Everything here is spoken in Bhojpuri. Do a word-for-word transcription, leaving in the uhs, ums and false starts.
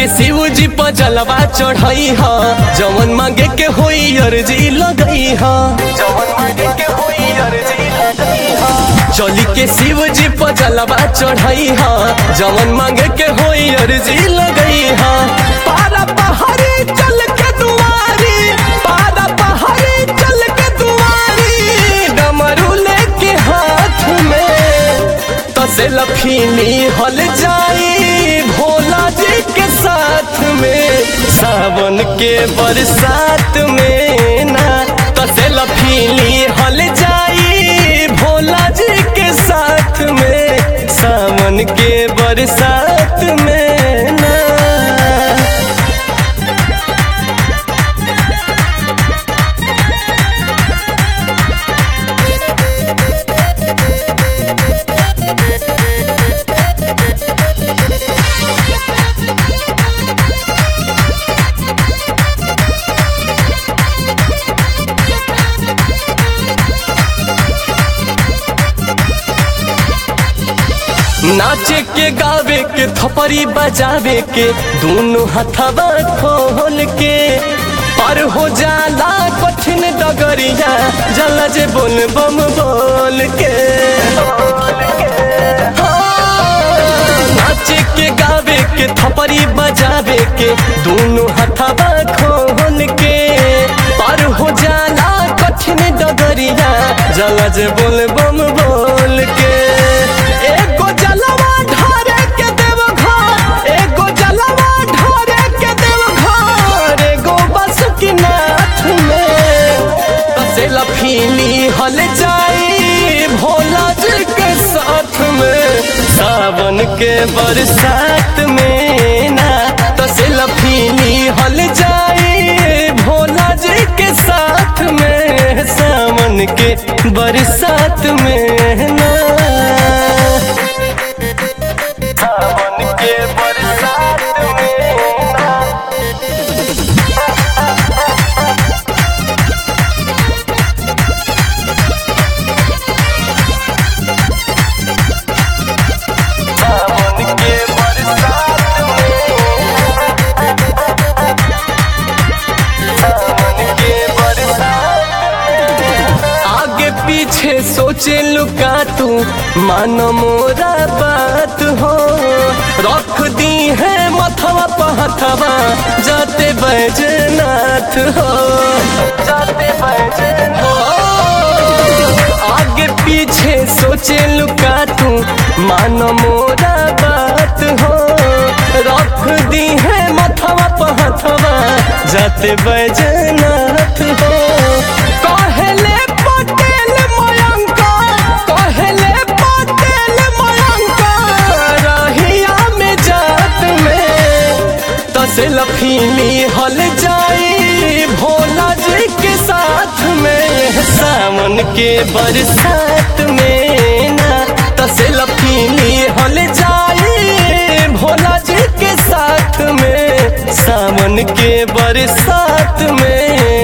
के शिव जी पर जलवा चढ़ाई हा, जवन मांगे के होई अर्जी लगई हा, जवन मांगे के होई अर्जी लगई हा। चली के शिव जी पर जलवा चढ़ाई हा, जवन मांगे के होई अर्जी लगई हा। पारा पहाड़ी चल के दुआरी, पारा पहाड़ी चल के दुआरी, डमरू लेके हाथ में तसे लफीनी हल जाई भोला जी के साथ में। सावन के बरसात में ना तसे लफीनी हल जाई भोला जी के साथ में। सावन के बरसात में ना नाचे के गावे के थपरी बजावे के दोनों हथवा खोल के पर हो जाला कठिन डगरिया जला जे बोल बम बोल के। नाचे के गावे के थपरी बजावे के दोनों हथवा खोल के पर हो जाला कठिन डगरिया जला जे बोल बम बोल के। एगो जलवा ढारे के देव घर, एगो जलवा ढारे के देव घर, एगो बस की नाथ में तसे लफीनी हल जाई भोला जी के साथ में। सावन के बरसात में ना तसे लफीनी हल जाई भोला जी के साथ में। सावन के बरसात में ना सावन के बरसात में ना सावन के बरसात में सावन के बरसात आगे पीछे सोचे लुका तू मानो मोरा बात हो। रख दी है मथवा पहथवा जाते बैजनाथ हो, जाते बैजनाथ हो। आगे पीछे सोचे लुका तू मानो मोरा बात हो। रख दी है मथवा पहथवा जाते बैजनाथ हो। कहले पटेल मयंका, कहले पटेल मयंका, रहिया में जात में तसे लफीनी हल जाई भोला जी के साथ में। सावन के बरसात में ना तसे लफीनी हल जाई भोला जी के साथ में। सावन के बरसात में